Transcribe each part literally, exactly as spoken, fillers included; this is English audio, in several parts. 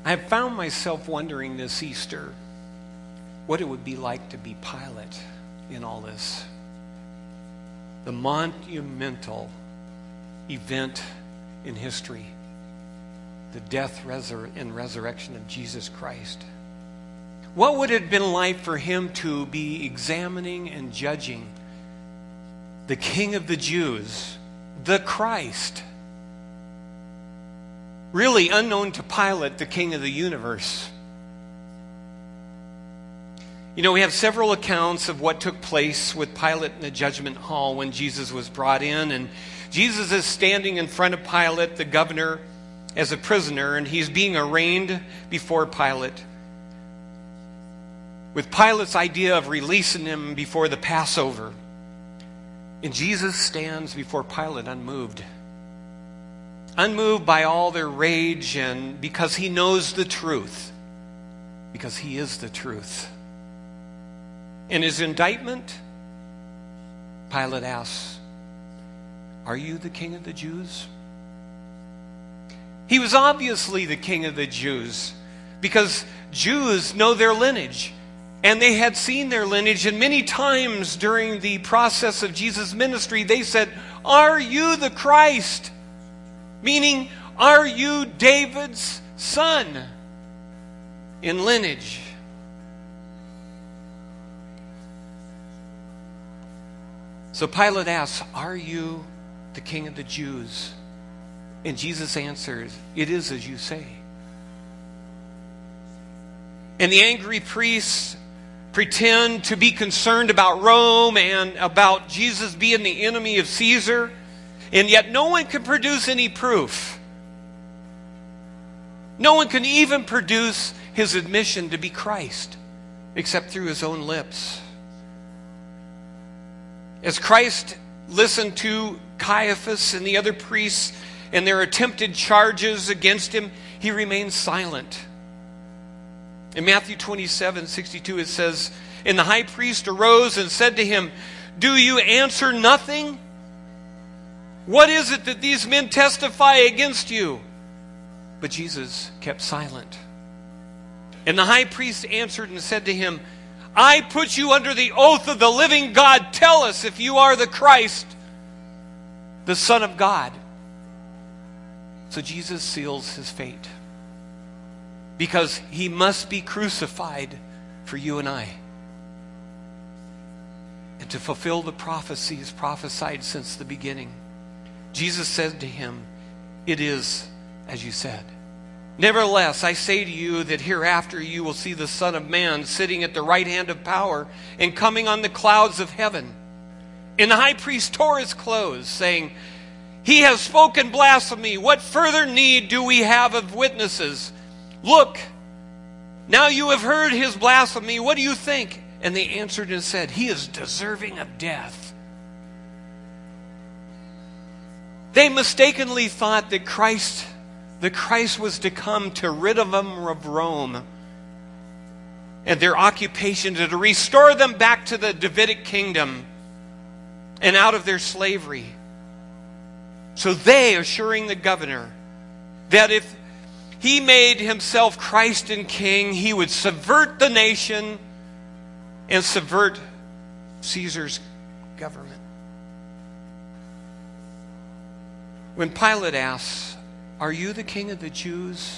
I have found myself wondering this Easter what it would be like to be Pilate in all this. The monumental event in history, the death resur- and resurrection of Jesus Christ. What would it have been like for him to be examining and judging the King of the Jews, the Christ, really unknown to Pilate, the King of the universe? You know, we have several accounts of what took place with Pilate in the judgment hall when Jesus was brought in. And Jesus is standing in front of Pilate, the governor, as a prisoner, and he's being arraigned before Pilate, with Pilate's idea of releasing him before the Passover. And Jesus stands before Pilate unmoved. Unmoved by all their rage, and because he knows the truth. Because he is the truth. In his indictment, Pilate asks, "Are you the King of the Jews?" He was obviously the King of the Jews, because Jews know their lineage. And they had seen their lineage, and many times during the process of Jesus' ministry, they said, "Are you the Christ?" Meaning, are you David's son in lineage? So Pilate asks, "Are you the King of the Jews?" And Jesus answers, "It is as you say." And the angry priests pretend to be concerned about Rome and about Jesus being the enemy of Caesar, and yet no one can produce any proof. No one can even produce his admission to be Christ, except through his own lips. As Christ listened to Caiaphas and the other priests and their attempted charges against him, he remained silent. In Matthew twenty-seven sixty-two it says, "And the high priest arose and said to him, 'Do you answer nothing? What is it that these men testify against you?' But Jesus kept silent. And the high priest answered and said to him, 'I put you under the oath of the living God. Tell us if you are the Christ, the Son of God.' So Jesus seals his fate, because he must be crucified for you and I, and to fulfill the prophecies prophesied since the beginning. Jesus said to him, 'It is as you said. Nevertheless, I say to you that hereafter you will see the Son of Man sitting at the right hand of power and coming on the clouds of heaven.' And the high priest tore his clothes, saying, 'He has spoken blasphemy. What further need do we have of witnesses? Look, now you have heard his blasphemy. What do you think?' And they answered and said, 'He is deserving of death.'" They mistakenly thought that Christ, the Christ was to come to rid of them of Rome and their occupation, to restore them back to the Davidic kingdom and out of their slavery. So they, assuring the governor that if he made himself Christ and King, he would subvert the nation and subvert Caesar's government. When Pilate asks, "Are you the King of the Jews?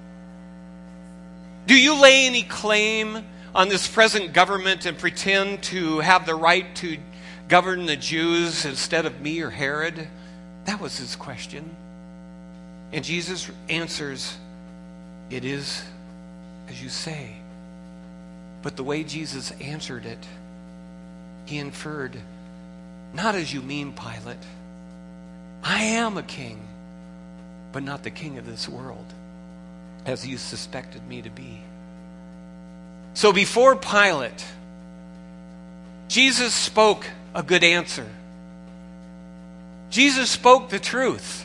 Do you lay any claim on this present government and pretend to have the right to govern the Jews instead of me or Herod?" That was his question. And Jesus answers, "It is as you say." But the way Jesus answered it, he inferred, "Not as you mean, Pilate. I am a king, but not the king of this world, as you suspected me to be." So before Pilate, Jesus spoke a good answer. Jesus spoke the truth.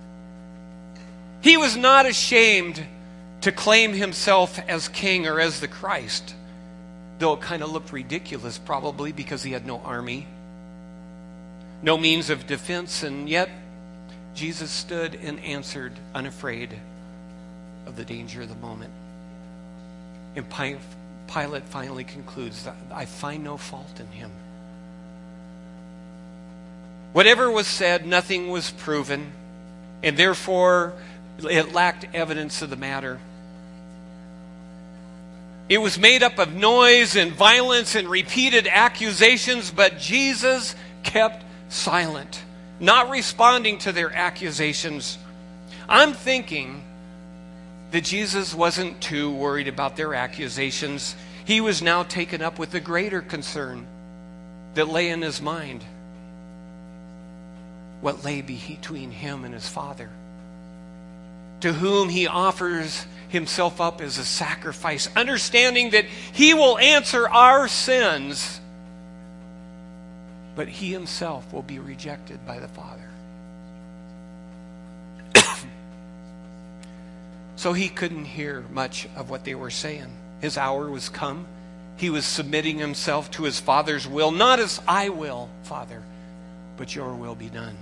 He was not ashamed to claim himself as king or as the Christ, though it kind of looked ridiculous probably because he had no army, no means of defense, and yet Jesus stood and answered unafraid. of the danger of the moment. And Pilate finally concludes that I find no fault in him. Whatever was said, nothing was proven, and therefore it lacked evidence of the matter. It was made up of noise and violence and repeated accusations, but Jesus kept silent, not responding to their accusations. I'm thinking that Jesus wasn't too worried about their accusations. He was now taken up with the greater concern that lay in his mind. What lay between him and his Father, to whom he offers himself up as a sacrifice, understanding that he will answer our sins, but he himself will be rejected by the Father. So he couldn't hear much of what they were saying. His hour was come. He was submitting himself to his Father's will, not as I will, Father, but your will be done.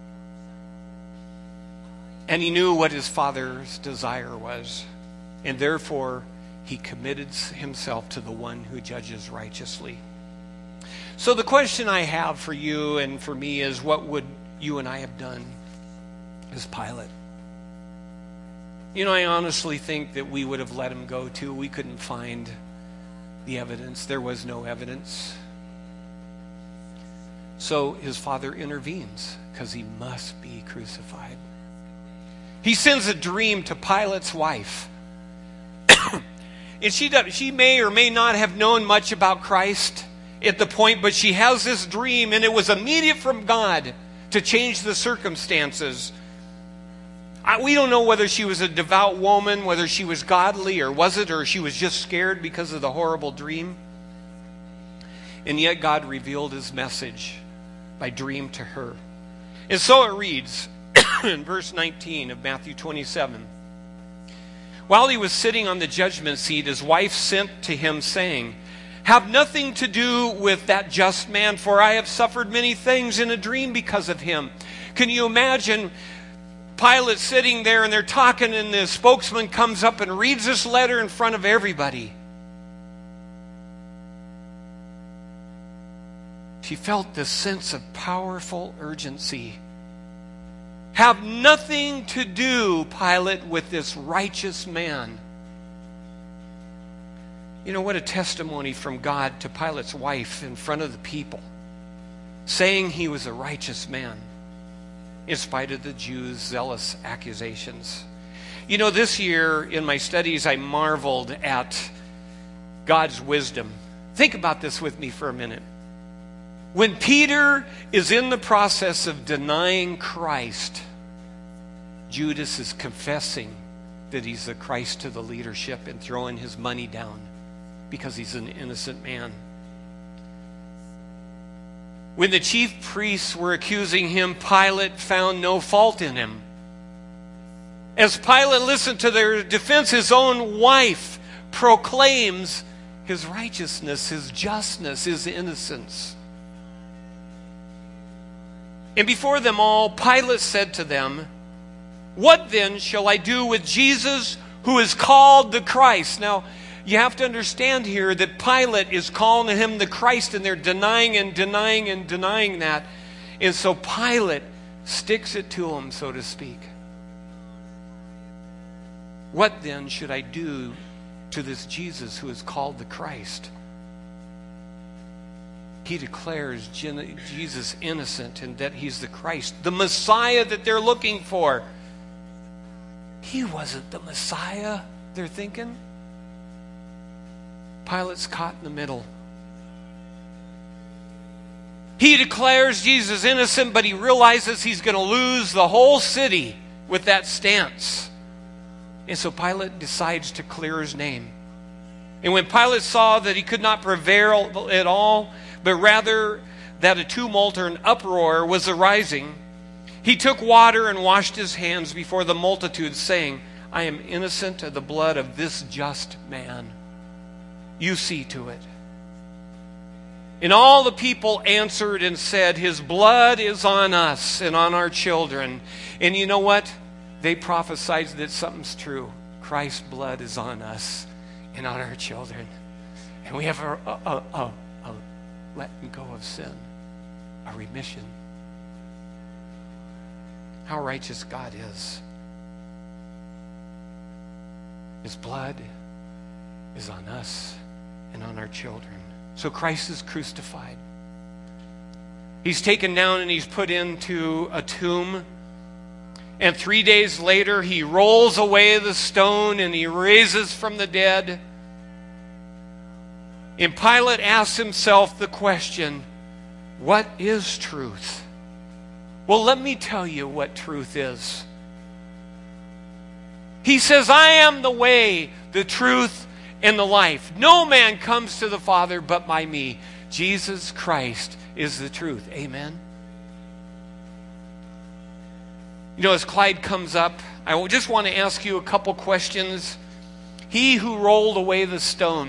And he knew what his Father's desire was, and therefore he committed himself to the one who judges righteously. So the question I have for you and for me is, what would you and I have done as Pilate? You know, I honestly think that we would have let him go too. We couldn't find the evidence. There was no evidence. So his Father intervenes because he must be crucified. He sends a dream to Pilate's wife. And she does, she may or may not have known much about Christ at the point, but she has this dream, and it was immediate from God to change the circumstances. I, we don't know whether she was a devout woman, whether she was godly, or was it, or she was just scared because of the horrible dream. And yet God revealed his message by dream to her. And so it reads in verse nineteen of Matthew twenty-seven. While he was sitting on the judgment seat, his wife sent to him, saying, "Have nothing to do with that just man, for I have suffered many things in a dream because of him." Can you imagine Pilate sitting there and they're talking, and the spokesman comes up and reads this letter in front of everybody? She felt this sense of powerful urgency. Have nothing to do, Pilate, with this righteous man. You know, what a testimony from God to Pilate's wife in front of the people, saying he was a righteous man in spite of the Jews' zealous accusations. You know, this year in my studies, I marveled at God's wisdom. Think about this with me for a minute. When Peter is in the process of denying Christ, Judas is confessing that he's the Christ to the leadership and throwing his money down because he's an innocent man. When the chief priests were accusing him, Pilate found no fault in him. As Pilate listened to their defense, his own wife proclaims his righteousness, his justness, his innocence. And before them all, Pilate said to them, "What then shall I do with Jesus who is called the Christ?" Now, you have to understand here that Pilate is calling him the Christ, and they're denying and denying and denying that. And so Pilate sticks it to him, so to speak. What then should I do to this Jesus who is called the Christ? He declares Jesus innocent and that he's the Christ, the Messiah that they're looking for. He wasn't the Messiah, they're thinking. Pilate's caught in the middle. He declares Jesus innocent, but he realizes he's going to lose the whole city with that stance. And so Pilate decides to clear his name. And when Pilate saw that he could not prevail at all, but rather that a tumult or an uproar was arising, he took water and washed his hands before the multitude, saying, "I am innocent of the blood of this just man. You see to it." And all the people answered and said, "His blood is on us and on our children." And you know what? They prophesied that something's true. Christ's blood is on us and on our children. And we have a, a, a, a, a letting go of sin, a remission. How righteous God is. His blood is on us and on our children. So Christ is crucified. He's taken down and he's put into a tomb. And three days later, he rolls away the stone and he raises from the dead. And Pilate asks himself the question, what is truth? Well, let me tell you what truth is. He says, I am the way, the truth, and the life. No man comes to the Father but by me. Jesus Christ is the truth. Amen? You know, as Clyde comes up, I just want to ask you a couple questions. He who rolled away the stone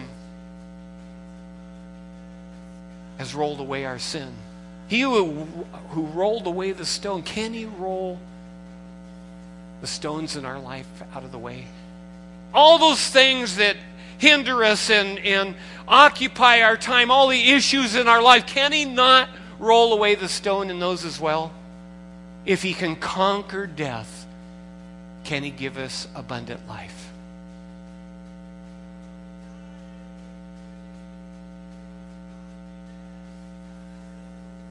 has rolled away our sin. He who, who rolled away the stone, can he roll the stones in our life out of the way? All those things that hinder us and, and occupy our time, all the issues in our life, can he not roll away the stone in those as well? If he can conquer death, can he give us abundant life?